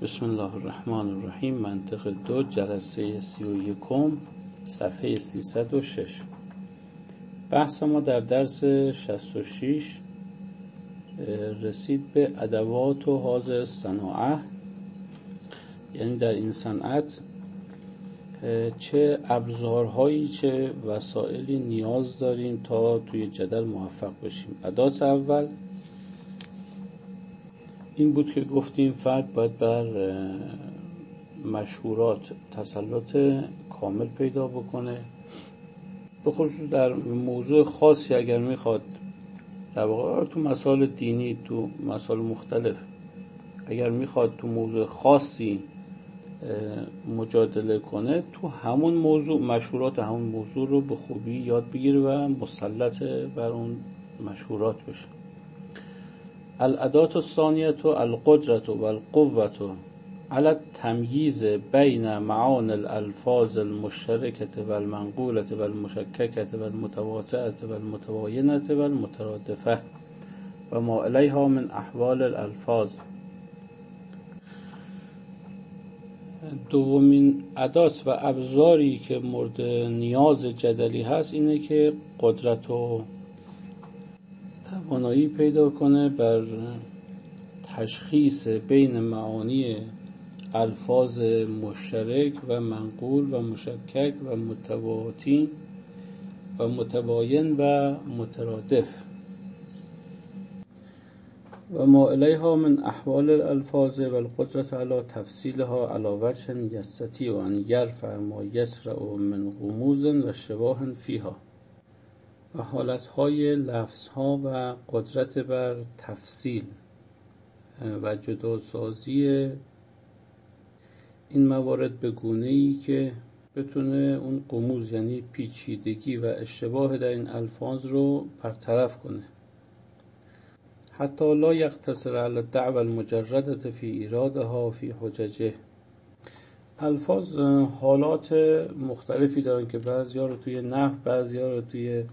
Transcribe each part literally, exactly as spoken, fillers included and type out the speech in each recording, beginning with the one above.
بسم الله الرحمن الرحیم. منطق دو، جلسه سی و یکم، صفحه سیصد و شش. بحث ما در درس شصت و شش رسید به ادوات و حاضر صناعه، یعنی در این صنعت چه ابزارهایی چه وسایلی نیاز داریم تا توی جدل موفق بشیم. ادات اول این بود که گفتیم فرد باید بر مشهورات تسلط کامل پیدا بکنه، به خصوص در موضوع خاصی اگر میخواد، در واقع تو مسائل دینی، تو مسائل مختلف اگر میخواد تو موضوع خاصی مجادله کنه، تو همون موضوع مشهورات همون موضوع رو به خوبی یاد بگیره و مسلط بر اون مشهورات بشه. الادات الثانیه القدرة والقوة على التمییز بین معانی الالفاظ المشترکة والمنقولة والمشککة والمتواطئة والمتباینة والمترادفة و ما الیها من احوال الالفاظ. دومین ادات و ابزاری که مورد نیاز جدلی هست اینه که قدرت و توانایی پیدا کنه بر تشخیص بین معانی الفاظ مشترک و منقول و مشکک و متواطی و متباین و مترادف و ما الیها من احوال الالفاظ و القدرت علی تفصیلها علی وجه یستطیع ان یرفع ما یسرع من غموض و اشتباه فیها، و حالتهای لفظها و قدرت بر تفصیل و جداسازی این موارد به گونه‌ای که بتونه اون غموض یعنی پیچیدگی و اشتباه در این الفاظ رو برطرف کنه. حتی لا یقتصر علی الدعوی المجردة فی ایرادها فی حججه. الفاظ حالات مختلفی دارن که بعضیا رو توی نحو، بعضیا رو توی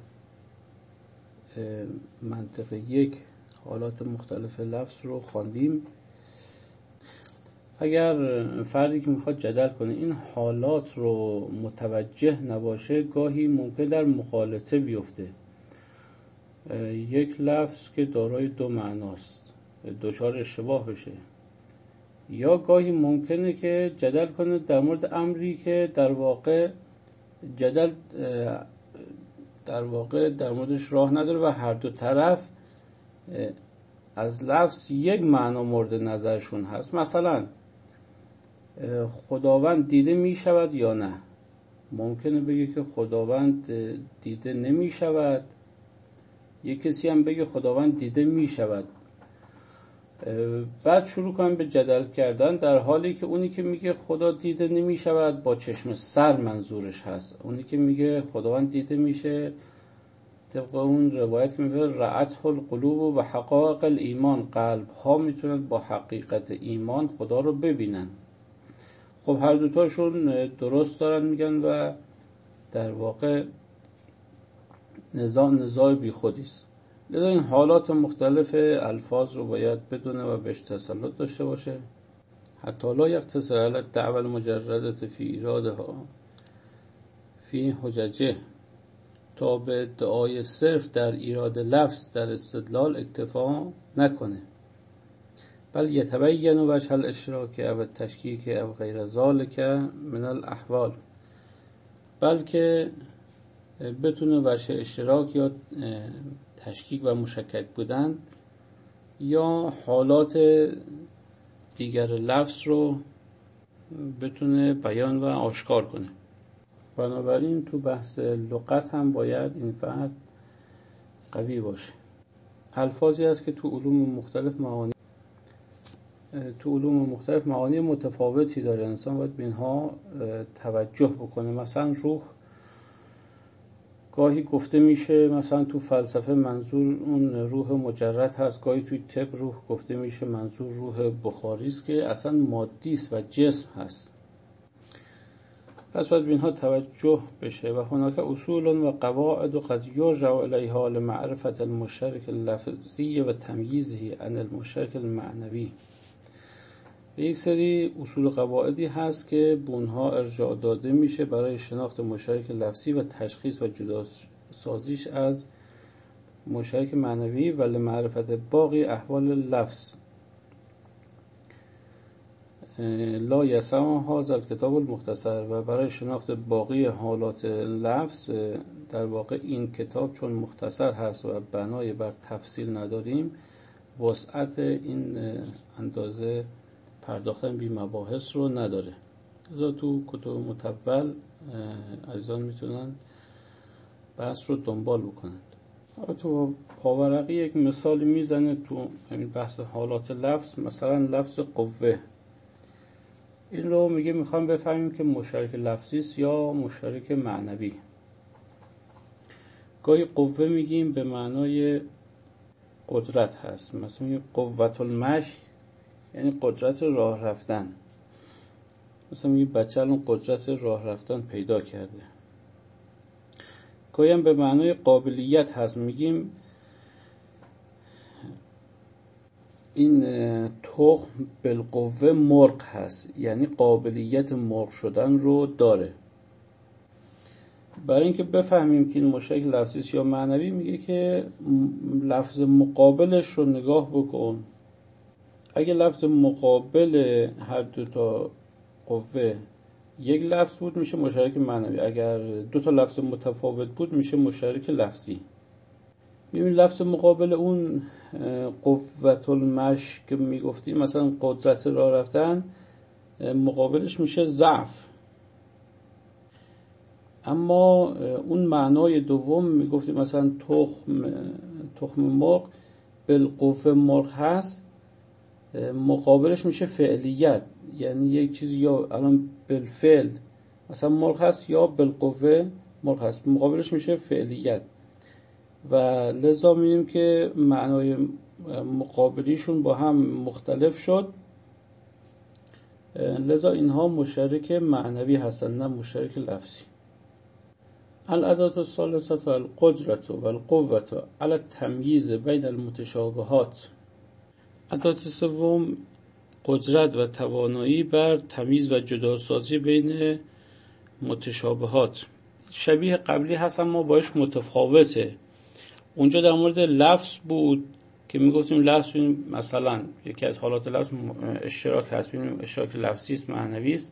منطق یک حالات مختلف لفظ رو خواندیم. اگر فردی که میخواد جدل کنه این حالات رو متوجه نباشه، گاهی ممکن در مغالطه بیفته. یک لفظ که دارای دو معناست دچار اشتباه بشه، یا گاهی ممکنه که جدل کنه در مورد امری که در واقع جدل در واقع در موردش راه نداره و هر دو طرف از لفظ یک معنا مورد نظرشون هست. مثلا خداوند دیده می شود یا نه؟ ممکنه بگه که خداوند دیده نمی شود، یک کسی هم بگه خداوند دیده می شود. بعد شروع کنم به جدل کردن، در حالی که اونی که میگه خدا دیده نمی شود با چشم سر منظورش هست، اونی که میگه خداوند دیده میشه طبق اون روایت که میگه رأته القلوب و حقائق الایمان، قلب ها میتونن با حقیقت ایمان خدا رو ببینن. خب هر دوتاشون درست دارن میگن و در واقع نزاع نزاع بی خودیست. لذا این حالات مختلف الفاظ رو باید بدونه و بهش تسلط داشته باشه. حتی لا یقتصر علی الدعوی المجردة فی ایرادها فی حججه، تا به ادعای صرف در ایراد لفظ در استدلال اکتفا نکنه، بل یتبین وجه الاشراک او التشکیک او غیر ذلک من الاحوال، بلکه بتونه وجه اشتراک یا تشکیک و مشکک بودن یا حالات دیگر لفظ رو بتونه بیان و آشکار کنه. بنابراین تو بحث لغت هم باید این فرد قوی باشه. الفاظی هست که تو علوم مختلف معانی تو علوم مختلف معانی متفاوتی داره، انسان باید به اینها توجه بکنه. مثلا روح گاهی گفته میشه مثلا تو فلسفه منظور اون روح مجرد هست، گاهی توی طب روح گفته میشه منظور روح بخاری است که اصلا مادی است و جسم هست. پس باید به اینها توجه بشه. و هناك اصول و قواعد و قد یرجع الیها لمعرفت المشترک اللفظی و تمییزه عن المشترک المعنوی. یک سری اصول و قواعدی هست که به اونها ارجاع داده میشه برای شناخت مشترک لفظی و تشخیص و جدا سازیش از مشترک معنوی و لمعرفت باقی احوال لفظ. لا یسع هذا الکتاب المختصر، و برای شناخت باقی حالات لفظ در واقع این کتاب چون مختصر هست و بنای بر تفصیل نداریم، وسعت این اندازه پرداختن بی مباحث رو نداره. لذا تو کتب مطول عزیزان میتونن بحث رو دنبال بکنند. تو پاورقی یک مثالی میزنه تو همین بحث حالات لفظ، مثلا لفظ قوه. این رو میگه میخوام بفهمیم که مشترک لفظی است یا مشترک معنوی. گاهی قوه میگیم به معنای قدرت هست، مثلا میگیم قوت المشی یعنی قدرت راه رفتن، مثلا میگیم بچه الان قدرت راه رفتن پیدا کرده. گاهی هم به معنای قابلیت هست، میگیم این تخم بالقوه مرغ هست، یعنی قابلیت مرغ شدن رو داره. برای اینکه بفهمیم که این مشترک لفظی است یا معنوی، میگه که لفظ مقابلش رو نگاه بکن. اگه لفظ مقابل هر دو تا قوه یک لفظ بود میشه مشترک معنوی، اگر دو تا لفظ متفاوت بود میشه مشترک لفظی. میبینید لفظ مقابل اون قوت المشی که میگفتیم، مثلا قدرت راه رفتن، مقابلش میشه ضعف. اما اون معنای دوم میگفتیم مثلا تخم تخم مرغ بالقوه مرغ هست، مقابلش میشه فعلیت، یعنی یک چیزی یا الان بالفعل مثلا مرغ هست یا بالقوه مرغ هست، مقابلش میشه فعلیت. و لذا می‌بینیم که معنای مقابلیشون با هم مختلف شد، لذا اینها مشترک معنوی هستند نه مشترک لفظی. الادات الثالثه القدرة والقوة على التمییز بین المتشابهات. ادات سوم قدرت و توانایی بر تمییز و جداسازی بین متشابهات. شبیه قبلی هست اما باش متفاوته. اونجا در مورد لفظ بود که میگفتیم لفظ مثلا یکی از حالات لفظ اشتراک هست، ببینیم اشتراک لفظی است معنوی است.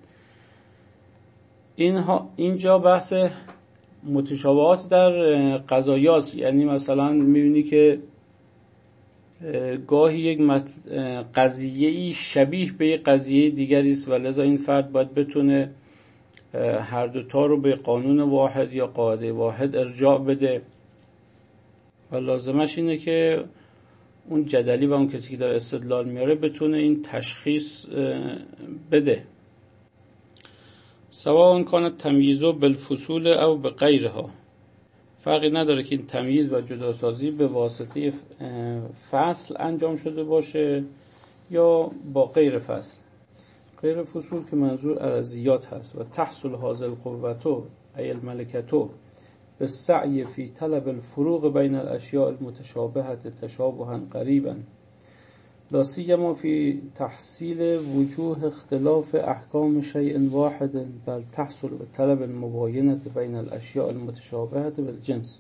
اینها اینجا بحث متشابهات در قضایاست، یعنی مثلا میبینی که گاهی یک قضیه‌ای شبیه به یک قضیه دیگری است و لذا این فرد باید بتونه هر دوتا رو به قانون واحد یا قاعده واحد ارجاع بده و لازمش اینه که اون جدلی و اون کسی که داره استدلال میاره بتونه این تشخیص بده. سواء کان تمییز بالفصول او بغیرها، فرقی نداره که این تمییز و جداسازی به واسطه فصل انجام شده باشه یا با غیر فصل. غیر فصول که منظور ارضیات هست. و تحصل هذه القوة ای الملکة بالسعی فی طلب الفروق بین الاشیاء المتشابهة تشابها قریبا، لا سیما فی تحصیل وجوه اختلاف احکام شیء واحد، بل تحصل بطلب المباینة بین الاشیاء المتشابهة بالجنس.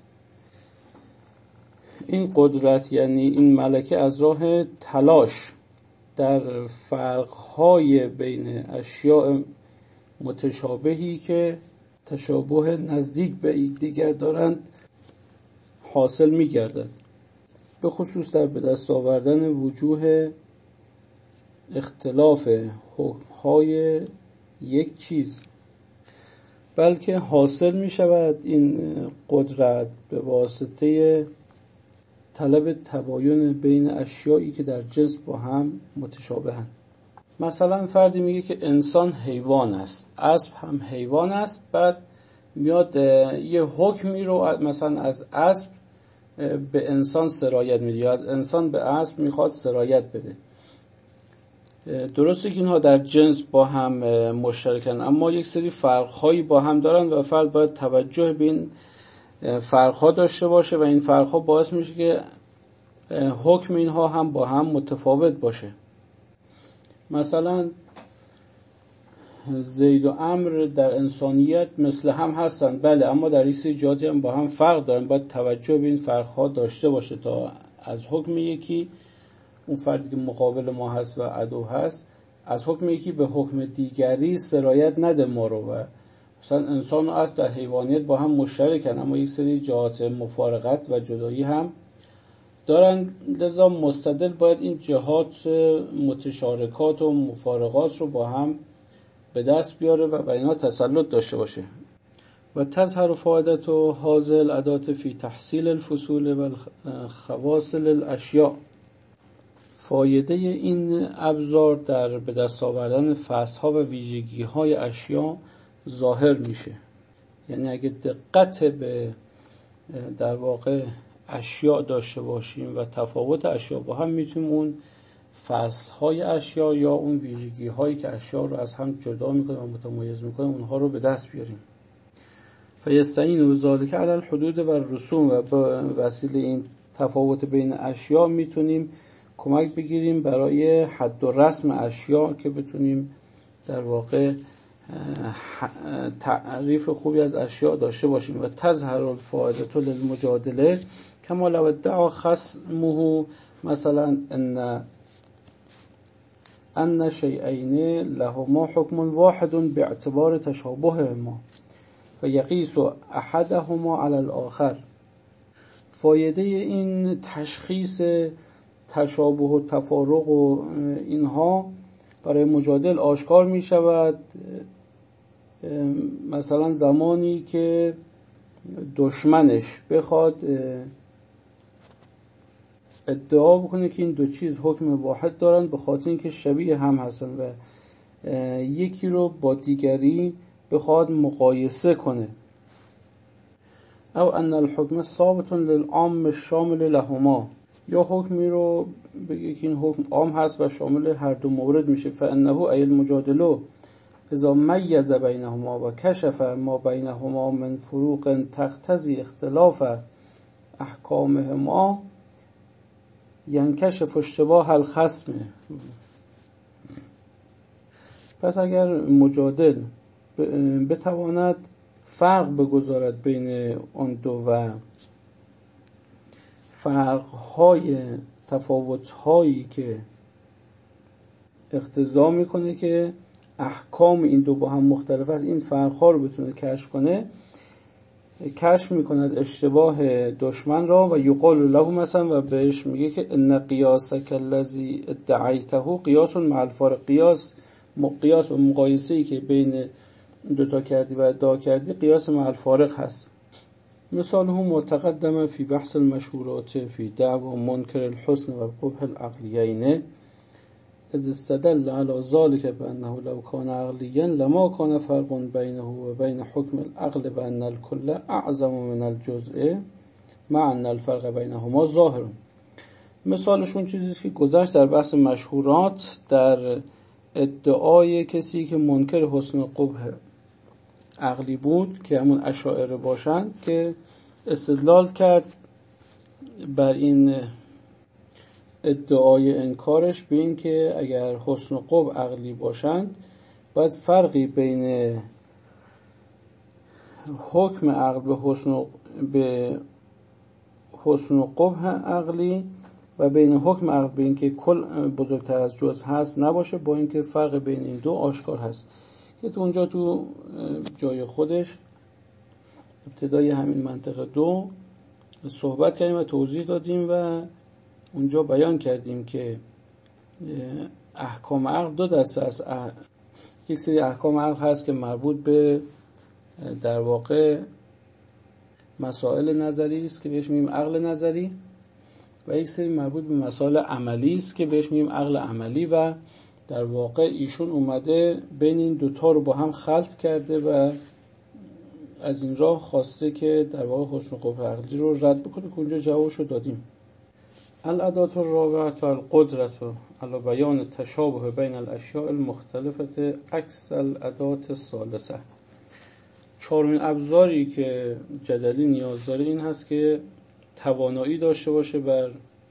این قدرت یعنی این ملکه از راه تلاش در فرقهای بین اشیاء متشابهی که تشابه نزدیک به یکدیگر دارند حاصل می گردد، به خصوص در به دست آوردن وجوه اختلاف حکمهای یک چیز، بلکه حاصل می شود این قدرت به واسطه طلب تباین بین اشیایی که در جنس با هم متشابهند. مثلا فردی میگه که انسان حیوان است، اسب هم حیوان است، بعد میاد یه حکمی رو مثلا از اسب به انسان سرایت میده یا از انسان به اسب میخواد سرایت بده. درسته که اینها در جنس با هم مشترکن، اما یک سری فرق‌هایی با هم دارن و فرد باید توجه به این فرق‌ها داشته باشه و این فرق‌ها باعث میشه که حکم اینها هم با هم متفاوت باشه. مثلا زید و عمرو در انسانیت مثل هم هستن، بله، اما در این سری جهاتی هم با هم فرق دارن. باید توجه به این فرق‌ها داشته باشه تا از حکم یکی، اون فردی که مقابل ما هست و عدو هست، از حکم یکی به حکم دیگری سرایت نده ما رو. و مثلا انسان و اسب در حیوانیت با هم مشترکن، اما یک سری جهات مفارقت و جدایی هم دارن. لذا مستدل باید این جهات متشارکات و مفارقات رو با هم به دست بیاره و بر اینها تسلط داشته باشه. و تظهر فائدت و هذه الادات فی تحصیل الفصول و خواصل الاشیاء. فایده این ابزار در به دست آوردن فصل‌ها و ویژگی‌های اشیاء ظاهر میشه. یعنی اگه دقت به در واقع اشیاء داشته باشیم و تفاوت اشیاء با هم، میتونیم اون فصل‌های اشیاء یا اون ویژگی‌هایی که اشیاء رو از هم جدا میکنه و متمایز میکنه اونها رو به دست بیاریم. فیستعین ذالک علی الحدود و الرسوم. و به وسیله این تفاوت بین اشیاء میتونیم کمک بگیریم برای حد و رسم اشیاء که بتونیم در واقع تعریف خوبی از اشیاء داشته باشیم. و تظهر الفائدة للمجادله کما لو ادعا خصمه مثلا ان ان شیئین لهما حکم واحد باعتبار تشابههما فیقیس احدهما علی الاخر. فایده این تشخیص تشابه و تفارق و اینها برای مجادل آشکار می شود. مثلا زمانی که دشمنش بخواد ادعا بکنه که این دو چیز حکم واحد دارن به خاطر اینکه شبیه هم هستن و یکی رو با دیگری بخواد مقایسه کنه. او ان الحکم ثابت للعام الشامل لهما، یا حکمی رو بگه که این حکم عام هست و شامل هر دو مورد میشه. فانه ای المجادله اذا میز بینهما و کشف ما بینهما من فروق تقتضی اختلاف احکامهما ینکشف اشتباه الخصم. پس اگر مجادل بتواند فرق بگذارد بین آن دو و فرق‌های تفاوت‌هایی که اقتضا میکنه که احکام این دو با هم مختلف است، این فرق‌ها رو بتونه کشف کنه، کشف میکند اشتباه دشمن را. و یقال له مثلا، و بهش میگه که ان قیاسک الذی ادعیته قیاس مع الفارق. قیاس قیاس و مقایسه‌ای که بین دو تا کردی و ادعا کردی قیاس مع الفارق هست. مثاله متقدم فی بحث المشهورات فی دعوا منکر الحسن و القبح العقلیین اذ استدل علی ذلك بانه لو كان عقليا لما كان فرق بينه وبين حكم العقل بان الكل اعظم من الجزء مع ان الفرق بينهما ظاهر. مثالشون چیزی که گذشت در بحث مشهورات در ادعای کسی که منکر حسن و قبح عقلی بود که همون اشاعره باشند، که استدلال کرد بر این ادعای انکارش به این که اگر حسن و قبح عقلی باشند باید فرقی بین حکم عقل به حسن و به حسن و قبح عقلی و بین حکم عقل به این که کل بزرگتر از جز هست نباشه، با اینکه فرق بین این دو آشکار هست. که تو اونجا تو جای خودش ابتدای همین منطقه دو صحبت کردیم و توضیح دادیم و اونجا بیان کردیم که احکام عقل دو دسته است. یک سری احکام عقل هست که مربوط به در واقع مسائل نظری است که بهش میگیم عقل نظری، و یک سری مربوط به مسائل عملی است که بهش میگیم عقل عملی. و در واقع ایشون اومده بین این دوتا رو با هم خلط کرده و از این راه خواسته که در واقع حسن و قبح عقلی رو رد بکنه که اونجا جوابشو دادیم. الادات الرابعه القدرة علی بیان تشابه بین الاشیاء المختلفه عکس الادات الثالثه. چهارمین ابزاری که جدلی نیاز داره این هست که توانایی داشته باشه بر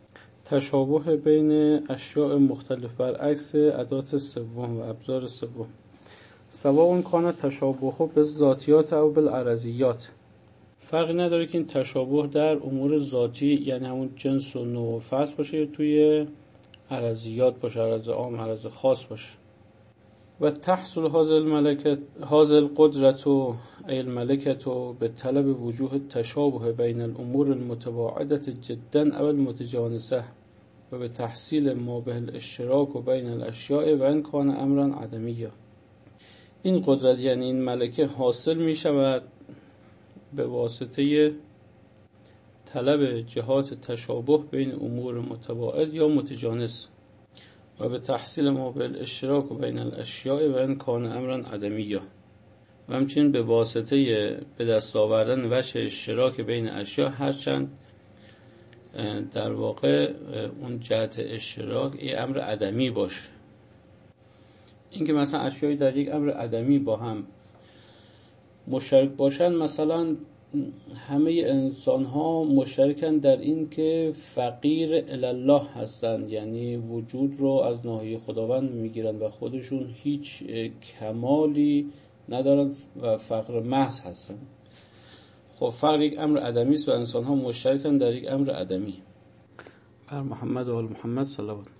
تشابه بین اشیاء مختلف برعکس ادات سوم و ابزار سوم. سواء کان تشابه به ذاتیات او بالعرضیات. فرقی نداره که این تشابه در امور ذاتی یعنی همون جنس و نوع و فصل باشه یا توی عرضیات باشه، عرض عام، عرض خاص باشه. و تحصل هذه الملکه هذه القدرت و ای الملکه به طلب وجوه تشابه بین الامور المتباعده جدا او المتجانسه و به تحصیل ما به الاشتراک و بین الاشیاء و ان کان امرا عدمیا. این قدرت یعنی این ملکه حاصل می شود به واسطه طلب جهات تشابه بین امور متباعد یا متجانس و به تحصیل ما به الاشتراک و بین الاشیاء و ان کان امرا عدمیا، و همچنین به واسطه به دست آوردن وجه اشتراک بین اشیا، هرچند در واقع اون جهت اشتراک این امر عدمی باشه. اینکه مثلا اشیایی در یک امر عدمی با هم مشترک باشن، مثلا همه انسان ها مشترکن در این که فقیر الله هستند، یعنی وجود رو از ناحیه خداوند میگیرن و خودشون هیچ کمالی ندارن و فقر محض هستن. خب فقر یک امر عدمی است و انسان ها مشترکن در یک امر عدمی. بر محمد و آل محمد صلوات.